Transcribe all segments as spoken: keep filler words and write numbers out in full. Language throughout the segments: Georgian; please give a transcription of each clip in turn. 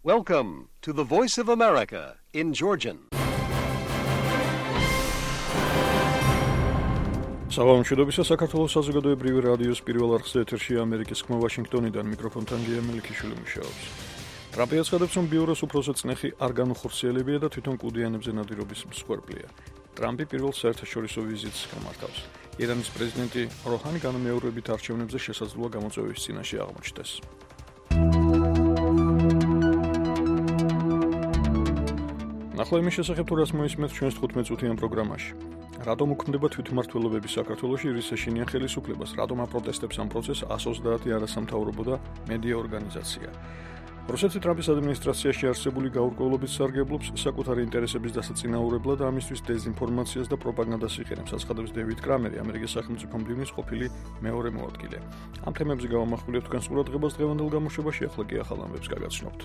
Welcome to the Voice of America in Georgian. საღამოშედობისა საქართველოს საზოგადოებრივი რადიოს პირველ არხზე ეთერშია ამერიკის ხმა ვაშინგტონიდან მიკროფონთან გია მელიქიშვილი მუშაობს. ტრამპი აცხადებს, რომ ბიუროს უფროსო წნეხი არ განუხორციელებია და თვითონ კუდიანებზე ნადირობის მსხვერპლია. ტრამპი პირველ საერთაშორისო ვიზიტს გამართავს. ირანის პრეზიდენტი როჰანი განმეორებით არჩევნებზე შესაძლოა გამოწვევის წინაშე აღმოჩნდეს. ნახლა იმის შესახებ, თუ რას მოისმენთ ჩვენს თხუთმეტ წუთიან პროგრამაში. რატომ უქმდება თვითმმართველობები საქართველოში რის ეშინიან ხელისუფლებას? რატომ აპროტესტებს ამ პროცესს ას ოცდაათი არასამთავრობო და მედია ორგანიზაცია? რუსეთის ტრამპის ადმინისტრაციაში არსებული გაურკვევლობის სარგებლობს საკუთარი ინტერესების დასაწინაურებლად და ამისთვის დეზინფორმაციას და პროპაგანდას იყენებს, აცხადებს დევიდ კრამერი, ამერიკის სახელმწიფო მდივნის ყოფილი მეორე მოადგილე. ამ თემებზე გავამახვილებთ თქვენს ყურადღებას დღევანდელ გამოშვებაში, ახლა კი ახალ ამბებს გაგაცნობთ.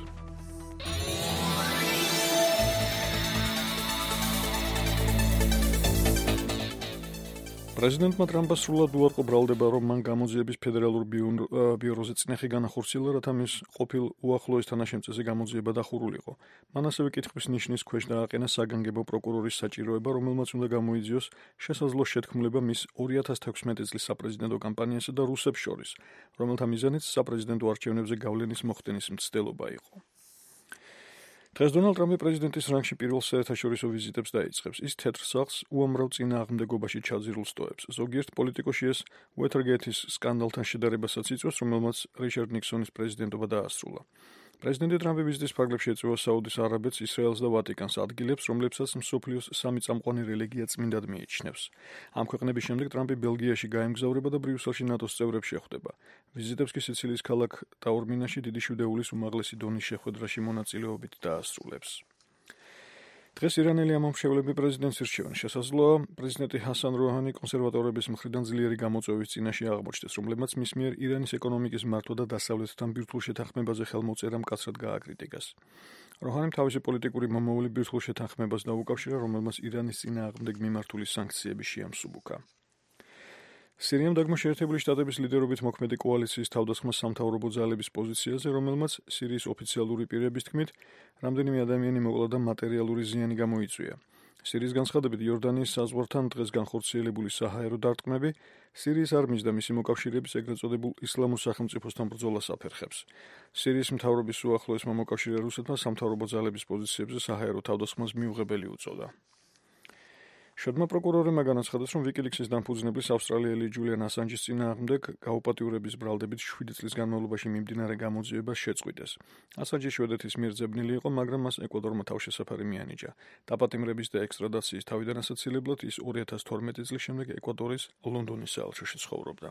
პრეზიდენტმა ტრამპმა სრულად უარყო ბრალდება, რომ მან გამოძიების ფედერალურ ბიუროზე წნეხი განახორციელა, რათა მის ყოფილ უახლოეს თანაშემწეზე გამოძიება დახურულიყო. მან ასევე კითხვის ნიშნის ქვეშ დააყენა საგანგებო პროკურორის საჭიროება, რომელმაც უნდა გამოიძიოს შესაძლო შეთქმულება მის ორი ათას თექვსმეტი წლის საპრეზიდენტო კამპანიასა და რუსებს შორის, რომელთა მიზანიც საპრეზიდენტო არჩევნებზე გავლენის მოხდენის მცდელობა იყო. დღეს დონალდ ტრამპი პრეზიდენტის რანგში პირველ საერთაშორისო ვიზიტებს დაიწყებს. ის თეთრ სახლს უამრავ წინააღმდეგობაში ჩაძირულს ტოვებს. ზოგიერთ პოლიტიკოში ეს უეთერგეითის სკანდალთან შედარებასაც იწვევს, რომელმაც რიჩარდ ნიქსონის პრეზიდენტობა დაასრულა. პრეზიდენტი ტრამპი ვიზიტის ფარგლებში ეწევა საუდის არაბეთს, ისრაელს და ვატიკანს, ადგილებს, რომლებსაც მსოფლიოს სამი წამყვანი რელიგია წმინდად მიიჩნევს. ამ ქვეყნების შემდეგ ტრამპი ბელგიაში გაემგზავრება და ბრიუსელში ნატოს წევრებს შეხვდება. ვიზიტებს კი სიცილიის ქალაქ ტაორმინაში დიდი შვიდეულის უმაღლესი დონის შეხვედრაში მონაწილეობით დაასრულებს. დღეს ირანელი ამომრჩევლები პრეზიდენტს ირჩევენ. შესაძლოა პრეზიდენტი ჰასან როჰანი კონსერვატორების მხრიდან ძლიერი გამოწვევის წინაშე აღმოჩნდეს, რომლებმაც მის მიერ ირანის ეკონომიკის მართვა და დასავლეთთან ბირთვულ შეთანხმებაზე ხელმოწერა მკაცრად გააკრიტიკეს. როჰანიმ თავისი პოლიტიკური მომავალი ბირთვულ შეთანხმებას დაუკავშირა, რომელმაც ირანის წინააღმდეგ მიმართული სანქციები შეამსუბუქა. სირიამ დაგმო შეერთებული შტატების ლიდერობით მოქმედი კოალიციის თავდასხმა სამთავრობო ძალების პოზიციაზე, რომელმაც სირიის ოფიციალური პირების თქმით, რამდენიმე ადამიანი მოკლა და მატერიალური ზიანი გამოიწვია. სირიის განცხადებით, იორდანიის საზღვართან დღეს განხორციელებული საჰაერო დარტყმები სირიის არმიის და მისი მოკავშირეების ეგრეთ წოდებულ ისლამურ სახელმწიფოსთან ბრძოლას აფერხებს. სირიის მთავრობის უახლოესმა მოკავშირე რუსეთმა სამთავრობო ძალების პოზიციებზე საჰაერო თავდასხმას მიუღებელი უწოდა. შოდმა პროკურორებმა განაცხადეს, რომ ვიკილიქსის დამფუძნებლის ავსტრალიელი ჯულიან ასანჯის წინააღმდეგ გაუპატიურების ბრალდებით შვიდი წლის განმავლობაში მიმდინარე გამოძიებას შეწყვიტეს. ასანჯი შვედეთის მიერ ძებნილი იყო, მაგრამ მას ეკვადორმა თავშესაფარი მიანიჭა. დაპატიმრების და ექსტრადაციის თავიდან ასაცილებლად ის ორი ათას თორმეტი წლის შემდეგ ეკვადორის ლონდონის საელჩოში ცხოვრობდა.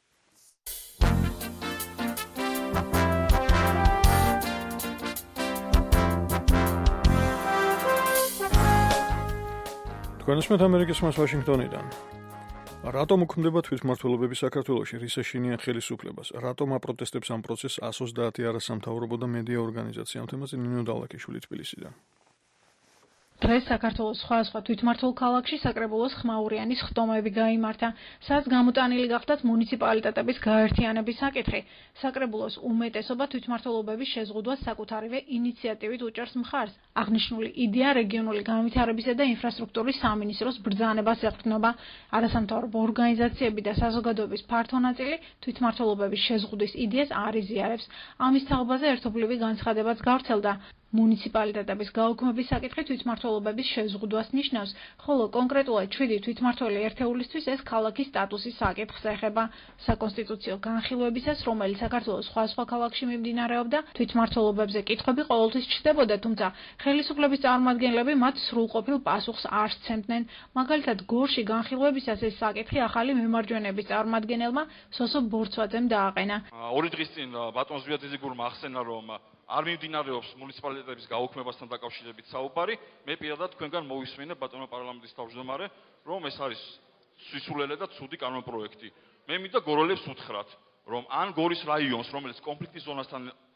თქვენსმეთ ამერიკის ხმას ვაშინგტონიდან. რატომ უქმდება თვითმმართველობები საქართველოში? რის ეშინიან ხელისუფლებას? რატომ აპროტესტებს ამ პროცესს ას ოცდაათი არასამთავრობო და მედია ორგანიზაცია? ამ თემაზე ნინო დალაკიშვილი თბილისიდან. დღეს საქართველოს სხვადასხვა თვითმმართველ ქალაქში საკრებულოს ხმაურიანის ხტომები გაიმართა, სადაც გამოტანილი გახდათ მუნიციპალიტეტების გაერთიანების საკითხი. საკრებულოს უმეტესობა თვითმმართველობების შეზღუდვას საკუთარივე ინიციატივით უჭერს მხარს. აღნიშნული იდეა რეგიონული განვითარებისა და ინფრასტრუქტურის სამინისტროს ბრძანებას ეყრდნობა. არასამთავრობო ორგანიზაციები და საზოგადოების ფართო ნაწილი თვითმმართველობების შეზღუდვის იდეას არ იზიარებს. ამის თაობაზე ერთობლივი განცხადებაც გავრცელდა. მუნიციპალიტეტების გაუქმების საკითხი თვითმმართველობების შეზღუდვას ნიშნავს, ხოლო კონკრეტულად შვიდი თვითმმართველი ერთეულისთვის ეს ქალაქის სტატუსის საკითხს ეხება. საკონსტიტუციო განხილვებისას, რომელიც საქართველოს სხვადასხვა ქალაქში მიმდინარეობდა, თვითმმართველობებზე კითხვები ყოველთვის ჩნდებოდა, თუმცა ხელისუფლების წარმომადგენლები მათ სრულყოფილ პასუხს არ სცემდნენ. მაგალითად, გორში განხილვებისას ეს საკითხი ახალი მემარჯვენეების წარმომადგენელმა სოსო ბორცვაძემ დააყენა. ორი დღის წინ ბატონ ზვიადიძეგურმა ახსენა, რომ არ მიმდინარეობს მუნიციპალიტეტების გაუქმებასთან დაკავშირებით საუბარი. მე პირადად თქვენგან მოვისმენე ბატონო პარლამენტის თავმჯდომარე, რომ ეს არის სისულელე და ცუდი კანონპროექტი. მე მინდა გოროლებს უთხრათ, რომ ან გორის რაიონს, რომელიც კონფლიქტის ზონასთან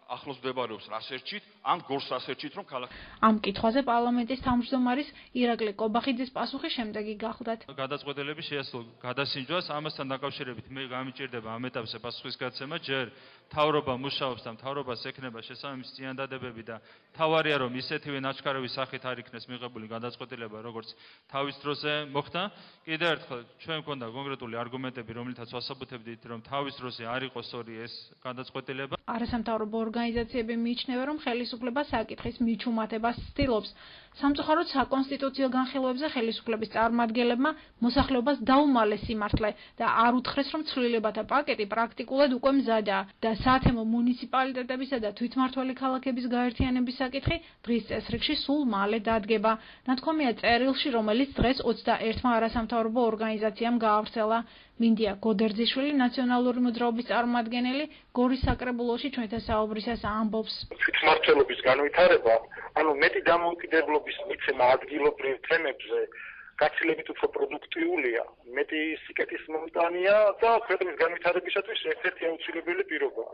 ახლოს მდებარეობს რასერჩით, ან გორს რასერჩით, რომ ქალაქი. ამ კითხვაზე პარლამენტის თავმჯდომარის ირაკლი კობახიძის პასუხი შემდეგი გახლდათ. გადაწყვეტილების შეასრულო გადასინჯვას ამასთან დაკავშირებით მე გამიჭირდება ამ ეტაპზე პასუხისგაცემა, ჯერ მთავრობა მუშაობს და მთავრობას ექნება შესაბამისი წინადადებები და თავარია რომ ისეთივე ნაჩქარების სახით არ იქნეს მიღებული გადაწყვეტილება, როგორც თავის დროზე მოხდა. კიდევ ერთხელ ჩვენ მქონდა კონკრეტული არგუმენტები, რომლითაც ვასაბუთებდით, რომ თავის დროზე არ იყო სწორი ეს გადაწყვეტილება. არასამთავრობო ორგანიზაციები მიიჩნევენ, რომ ხელისუფლება საკითხის მიჩუმატებას ცდილობს. სამწუხაროდ საკონსტიტუციო განხილვებზე ხელისუფლების წარმომადგენლებმა მოსახლეობას დაუმალეს სიმართლე და არ უთხრეს, რომ ცვლილებათა პაკეტი პრაქტიკულად უკვე მზადაა და საათემო მუნიციპალიტეტებისა და თვითმმართველი ქალაქების გაერთიანების საკითხი დღის წესრიგში სულ მალე დადგება. ნათქვამია წერილში, რომელიც დღეს ოცდაერთმა არასამთავრობო ორგანიზაციამ გაავრცელა. მინდია გოდერძიშვილი, ნაციონალური მოძრაობის წარმომადგენელი, გორის საკრებულოში ჩვენთან საუბრისას ამბობს. თვითმმართველობის განვითარება, ანუ მეტი დამოუკიდებლობის მიცემა ადგილობრივ თემებზე გაცილებით უფრო პროდუქტიულია, მეტი სიკეთის მომტანია და ქვეყნის განვითარებისათვის ერთ-ერთი აუცილებელი პირობაა.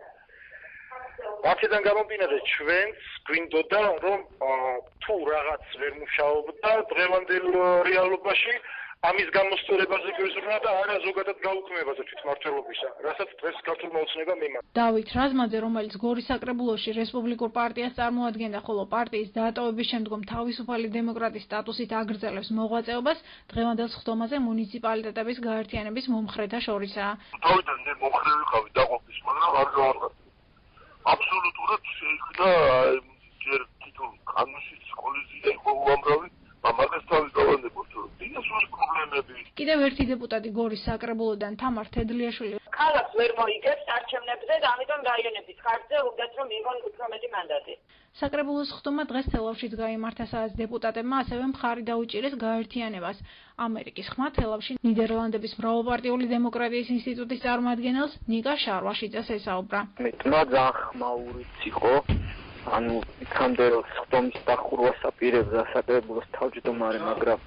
აქედან გამომდინარე, ჩვენც გვინდოდა, რომ თუ რაღაც ვერ მუშაობდა დღევანდელ რეალობაში, ამის გამოსწორებაზე გვეზრუნვა და არა ზოგადად გაუქმებაზე თვითმმართველობისა, რასაც დღეს ქართულმა ოცნება მიმართა. დავით რაზმაძე, რომელიც გორის საკრებულოში რესპუბლიკურ პარტიას წარმოადგენდა, ხოლო პარტიის დატოვების შემდგომ თავისუფალი დემოკრატის სტატუსით აგრძელებს მოღვაწეობას, დღევანდელ სხდომაზე მუნიციპალიტეტების გაერთიანების მომხრეთა შორისაა. თავიდან მე მომხრე ვიყავი დაყოფის, მაგრამ არ გავარკვევი. აბსოლუტურად შეიქმნა ჯერ თვითონ კანონშიც კოლიზია იყო უამრავი, ამას თავი გავანდებოთ, რომ დინასურის პრობლემები. კიდევ ერთი დეპუტატი გორის საკრებულოდან თამარ თედლიაშვილი ქალაქს ვერ მოიგებს არჩევნებზე და ამიტომ რაიონების ხარჯზე უნდათ რომ მიიღონ უფრო მეტი მანდატი. საკრებულოს სხდომა დღეს თელავშიც გაიმართა, სადაც დეპუტატებმა ასევე მხარი დაუჭირეს გაერთიანებას. ამერიკის ხმა თელავში ნიდერლანდების მრავალპარტიული დემოკრატიის ინსტიტუტის წარმომადგენელს ნიკა შარვაშიძეს ესაუბრა. მეტმა ძალიან ხმაურიც იყო. ანუ იქამდე რომ სხდომის დახურვას აპირებდა საკრებულოს თავმჯდომარე, მაგრამ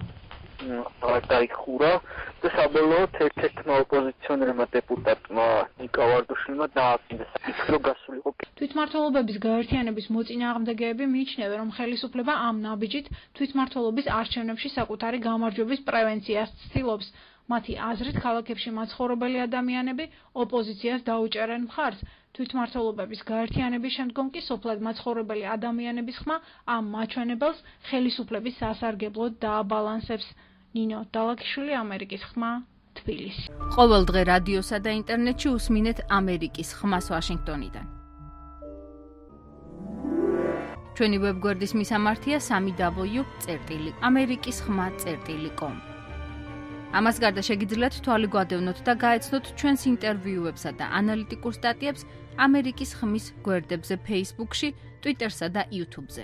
არ დაიხურა და საბოლოოდ ერთ-ერთმა ოპოზიციონერმა დეპუტატმა ნიკა ვარდუშვილმა დააკინდა საკითხი, რომ გასულიყო. თვითმმართველობების გაერთიანების მოწინააღმდეგეები მიიჩნევენ, რომ ხელისუფლება ამ ნაბიჯით თვითმმართველობის არჩევნებში საკუთარი გამარჯვების პრევენციას ცდილობს. მათი აზრით, ქალაქებში მაცხოვრებელი ადამიანები ოპოზიციას დაუჭერენ მხარს. თვითმმართველობების გაერთიანების შემდგომ კი სოფლად მაცხოვრებელი ადამიანების ხმა ამ მაჩვენებელს ხელისუფლების სასარგებლოდ დააბალანსებს. ნინო დალაქიშვილი, ამერიკის ხმა, თბილისი. ყოველ დღე რადიოსა და ინტერნეტში უსმინეთ ამერიკის ხმას ვაშინგტონიდან. ჩვენი ვებგვერდის მისამართია სამი დაბლიუ წერტილი ამერიკის ხმა წერტილი კომ. ამას გარდა შეგიძლიათ თვალი გვადევნოთ და გაეცნოთ ჩვენს ინტერვიუებსა და ანალიტიკურ სტატიებს ამერიკის ხმის გვერდებზე Facebook-ში, Twitter-სა და YouTube-ზე.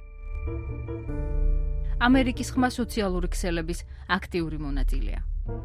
ამერიკის ხმა სოციალური ქსელების აქტიური მონაწილეა.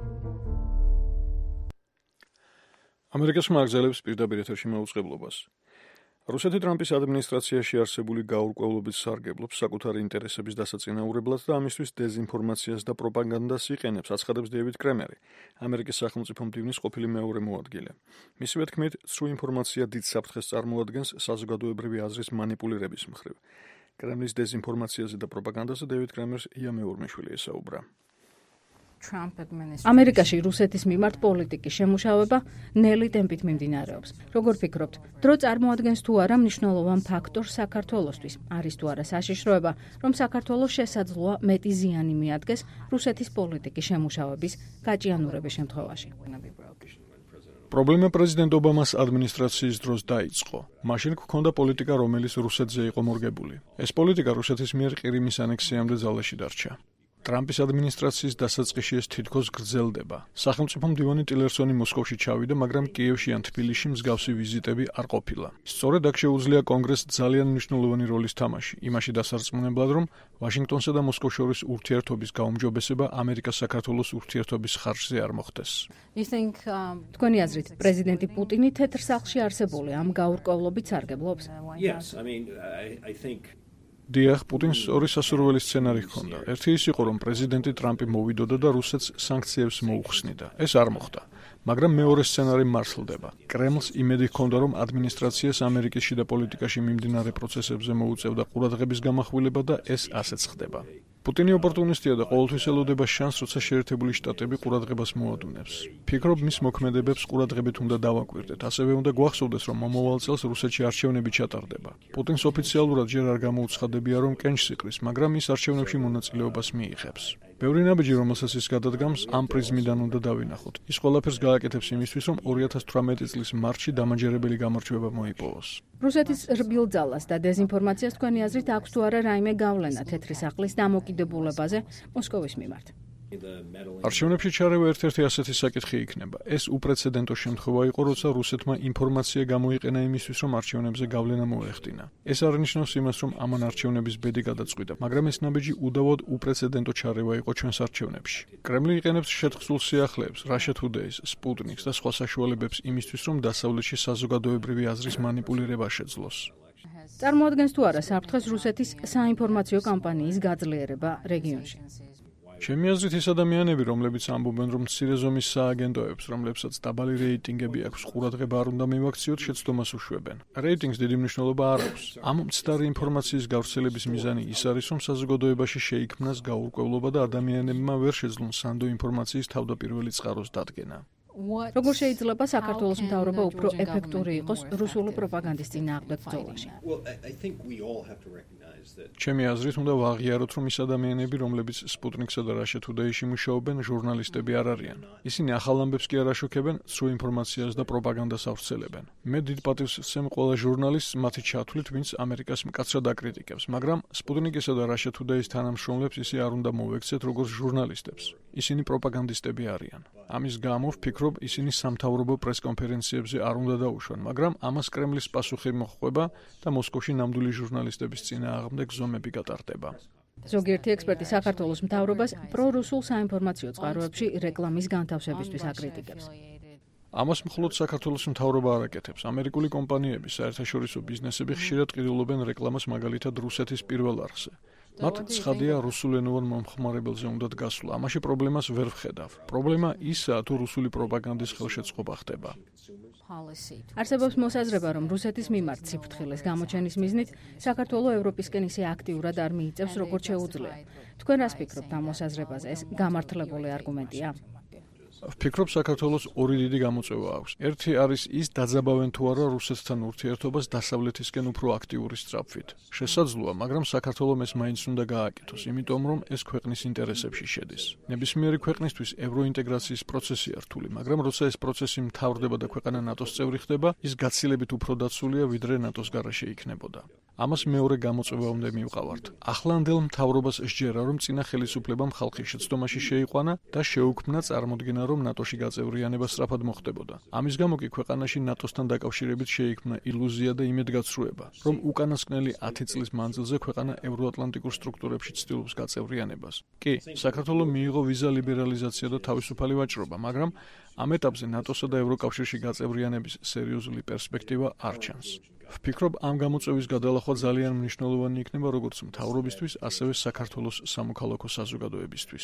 ამერიკის ხმა აგზელებს პირდაპირ ეთერში მაუწყებლობას. რუსეთი ტრამპის ადმინისტრაციაში არსებული გაურკვევლობის სარგებლობს საკუთარი ინტერესების დასაწინაურებლად და ამისთვის დეზინფორმაციას და პროპაგანდას იყენებს, აცხადებს დეივიდ კრემერი, ამერიკის სახელმწიფო მდივნის ყოფილი მეორე მოადგილე. მისივე თქმით, ცრუ ინფორმაცია დიდ საფრთხეს წარმოადგენს საზოგადოებრივი აზრის მანიპულირების მხრივ. კრემლის დეზინფორმაციაზე და პროპაგანდაზე დეივიდ კრემერს ია მეურმეშვილი ესაუბრა. ამერიკაში რუსეთის მიმართ პოლიტიკის შემუშავება ნელი ტემპით მიმდინარეობს. როგორ ფიქრობთ, დრო წარმოადგენს თუ არა მნიშვნელოვან ფაქტორს საქართველოსთვის? არის თუ არა საშიშროება, რომ საქართველოს შესაძლოა მეტი ზიანი მიადგეს რუსეთის პოლიტიკის შემუშავების გაჭიანურების შემთხვევაში? პრობლემა პრეზიდენტ ობამას ადმინისტრაციის დროს დაიწყო. მაშინ გვქონდა პოლიტიკა, რომელიც რუსეთზე იყო მორგებული. ეს პოლიტიკა რუსეთის მიერ ყირიმის ანექსიამდე ძალაში დარჩა. ტრამპის ადმინისტრაციის დასაწყისში ეს თითქოს გრძელდება. სახელმწიფო მდივანი ტილერსონი მოსკოვში ჩავიდა, მაგრამ კიევში ან თბილისში მსგავსი ვიზიტები არ ყოფილა. სწორედ აქ შეუძლია კონგრესს ძალიან მნიშვნელოვანი როლის თამაში, იმაში დასარწმუნებლად, რომ ვაშინგტონსა და მოსკოვს შორის ურთიერთობის გაუმჯობესება ამერიკა-საქართველოს ურთიერთობის ხარჯზე არ მოხდეს. თქვენი აზრით, პრეზიდენტი პუტინი თეთრ სახლში არსებული ამ გაურკვევლობით სარგებლობს? Yes, I mean, I, I think დიახ, პუტინს ორი სასურველი სცენარი ჰქონდა. ერთი ის იყო, რომ პრეზიდენტი ტრამპი მოვიდოდა და რუსეთს სანქციებს მოუხსნიდა. ეს არ მოხდა. მაგრამ მეორე სცენარი მარსლდება. კრემლს იმედი ჰქონდა, რომ ადმინისტრაციას ამერიკის შიდა პოლიტიკაში მიმდინარე პროცესებზე მოუწევდა ყურადღების გამახვილება და ეს ასეც ხდება. პუტინი ოპორტუნისტია და ყოველთვის ელოდება შანსს, როცა შეერთებული შტატები ყურადღებას მოადუნებს. ფიქრობ, მის მოქმედებებს ყურადღებით უნდა დავაკვირდეთ. ასევე უნდა გვახსოვდეს, რომ მომავალ წელს რუსეთში არჩევნები ჩატარდება. პუტინს ოფიციალურად ჯერ არ გამოუცხადებია, რომ კენჭს იყრის, მაგრამ ის არჩევნებში მონაწილეობას მიიღებს. ბევრი ნაბიჯი, რომელსაც ის გადადგამს, ამ პრიზმიდან უნდა დავინახოთ. ის ყველაფერს გააკეთებს იმისთვის, რომ ორი ათას თვრამეტი წლის მარტში დამაჯერებელი გამარჯვება მოიპოვოს. რუსეთის რბილ ძალას და დეზინფორმაციას თქვენი აზრით აქვს თუ არა რაიმე გავლენა თეთრი სახლის დამოკიდებულებაზე მოსკოვის მიმართ? არჩევნებში ჩარევა ერთ-ერთი ასეთი საკითხი იქნება. ეს უპრეცედენტო შემთხვევა იყო, როცა რუსეთმა ინფორმაცია გამოიყენა იმისთვის, რომ არჩევნებზე გავლენა მოეხდინა. ეს არნიშნავს იმას, რომ ამან არჩევნების ბედი გადაწყვიტა, მაგრამ ეს ნაბიჯი უდავოდ უპრეცედენტო ჩარევა იყო ჩვენს არჩევნებში. კრემლი იყენებს შეთხსულ სიახლეებს, Russia Today-ს, Sputnik-ს და სხვა საშუალებებს იმისთვის, რომ დასავლეთში საზოგადოებრივი აზრის მანიპულირება შეძლოს. წარმოადგენს თუ არა საფრთხეს რუსეთის საინფორმაციო კამპანიის გაძლიერება რეგიონში? ჩემი აზრით ის ადამიანები, რომლებიც ამბობენ, რომ მცირე ზომის სააგენტოებს, რომლებსაც დაბალი რეიტინგები აქვს, ყურადღება არ უნდა მივაქციოთ, შეცდომას უშვებენ. რეიტინგს დიდი მნიშვნელობა არ აქვს. ამ მცდარი ინფორმაციის გავრცელების მიზანი ის არის, რომ საზოგადოებაში შეიქმნას გაურკვევლობა და ადამიანებმა ვერ შეძლონ სანდო ინფორმაციის თავდაპირველი წყაროს დადგენა. როგორ შეიძლება საქართველოს მთავრობა უფრო ეფექტური იყოს რუსული პროპაგანდის წინააღმდეგ ბრძოლაში? ჩემი აზრით უნდა ვაღიაროთ, რომ ის ადამიანები, რომლებიც Sputnik-სა და Russia Today-ში მუშაობენ, ჟურნალისტები არ არიან. ისინი ახალ ამბებს კი არ აშუქებენ, სრულ ინფორმაციას და პროპაგანდას ავრცელებენ. მე დიდ პატივს ვსცემ ყველა ჟურნალისტს მათი ჩათვლით, ვინც ამერიკას მკაცრად აკრიტიკებს, მაგრამ Sputnik-ისა და Russia Today-ის თანამშრომლებს ისე არ უნდა მოვექცეთ, როგორც ჟურნალისტებს. ისინი პროპაგანდისტები არიან. ამის გამო ვფიქრობ, ისინი სამთავრობო პრესკონფერენციებზე არ უნდა დაუშვან, მაგრამ ამას კრემლის პასუხი მოჰყვება და მოსკოვში ნამდვილი ჟურნალისტების წინააღმდეგ ზომები გატარდება. ზოგიერთი ექსპერტი საქართველოს მთავრობას პრორუსულ საინფორმაციო წყაროებში რეკლამის განთავსებისთვის აკრიტიკებს. ამას მხოლოდ საქართველოს მთავრობა არ აკეთებს. ამერიკული კომპანიები, საერთაშორისო ბიზნესები ხშირად ყიდულობენ რეკლამას მაგალითად რუსეთის პირველ არხზე. მათ ცხადია რუსულენოვან მომხმარებელზე უნდათ გასვლა. ამაში პრობლემას ვერ ვხედავ. პრობლემა ისაა, თუ რუსული პროპაგანდის ხელშეწყობა ხდება. არსებობს მოსაზრება, რომ რუსეთის მიმართ სიფრთხილეს გამოჩენის მიზნით საქართველოს ევროპისკენ ისე აქტიურად არ მიიწევს, როგორც შეუძლია. თქვენ რას ფიქრობთ ამ მოსაზრებაზე? ეს გამართლებული არგუმენტია? ვფიქრობ, საქართველოს ორი დიდი გამოწვევა აქვს. ერთი არის ის, დაძაბავენ თუ არა რუსეთთან ურთიერთობას დასავლეთისკენ უფრო აქტიური სწრაფვით. შესაძლოა, მაგრამ საქართველოს ეს მაინც უნდა გააკეთოს, იმიტომ რომ ეს ქვეყნის ინტერესებში შედის. ნებისმიერი ქვეყნისთვის ევროინტეგრაციის პროცესია რთული, მაგრამ როცა ეს პროცესი მთავრდება და ქვეყანა ნატოს წევრი ხდება, ის გაცილებით უფრო დაცულია, ვიდრე ნატოს გარეშე იქნებოდა. ამას მეორე გამოწვევა უნდა მივყავართ. ახლანდელ მთავრობას სჯერა, რომ წინა ხელისუფლებამ ხალხი შეცდომაში შეიყვანა და შეუქმნა წარმოდგენა, რომ ნატოში გაწევრიანება სწრაფად მოხდებოდა. ამის გამო კი ქვეყანაში ნატოსთან დაკავშირებით შეიქმნა ილუზია და იმედგაცრუება, რომ უკანასკნელი ათი წლის მანძილზე ქვეყანა ევროატლანტიკურ სტრუქტურებში ცდილობს გაწევრიანებას. კი, საქართველოს მიიღო ვიზა ლიბერალიზაცია და თავისუფალი ვაჭრობა, მაგრამ ამ ეტაპზე ნატოსა და ევროკავშირში გაწევრიანების სერიოზული პერსპექტივა არ ჩანს. ვფიქრობ, ამ გამოწვევის გადალახვა ძალიან მნიშვნელოვანი იქნება როგორც მთავრობისთვის, ასევე საქართველოს სამოქალაქო საზოგადოებისთვის.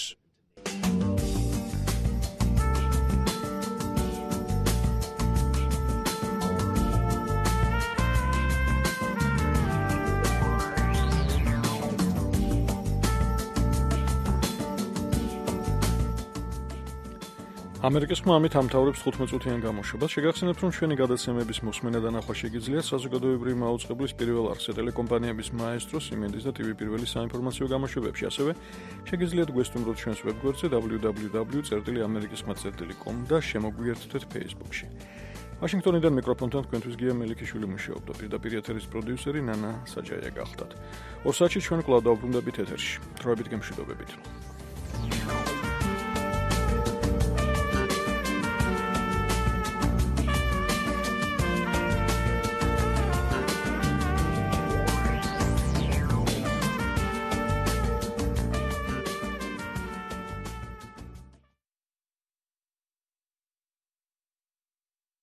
ამერიკის ხმა ამით ამთავრებს თხუთმეტ წუთიან გამოშვებას. შეგახსენებთ, რომ ჩვენი გადაცემების მოსმენა და ნახვა შეგიძლიათ საზოგადოებრივი მაუწყებლის პირველ არხზე, ტელეკომპანიების მაესტრო, სიმენდის და ტივი პირველი საინფორმაციო გამოშვებებში. ასევე შეგიძლიათ გვესტუმროთ ჩვენს ვებგვერდზე double-u double-u double-u წერტილი ამერიკის ხმა წერტილი com და შემოგვიერთდეთ Facebook-ში. ვაშინგტონიდან მიკროფონთან თქვენთვის გია მელიქიშვილი მუშაობდა. პირდაპირ ეთერის პროდიუსერი ნანა საჯაია გახდათ. ორ საათში ჩვენ კვლავ დავბრუნდებით ეთერში. დროებით გემშვიდობებით.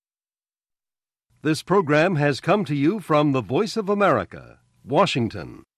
This program has come to you from the Voice of America, Washington.